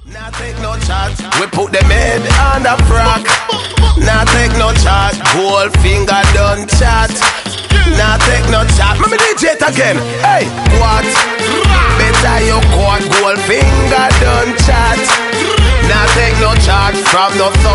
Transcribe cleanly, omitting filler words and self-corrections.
Nah take no chat. We put them head on the frack. Nah take no chat. Gold finger done chat. Nah take no chat. Let me DJ it again. Hey, what? Better you quad. Gold finger done chat. Nah take no chat from no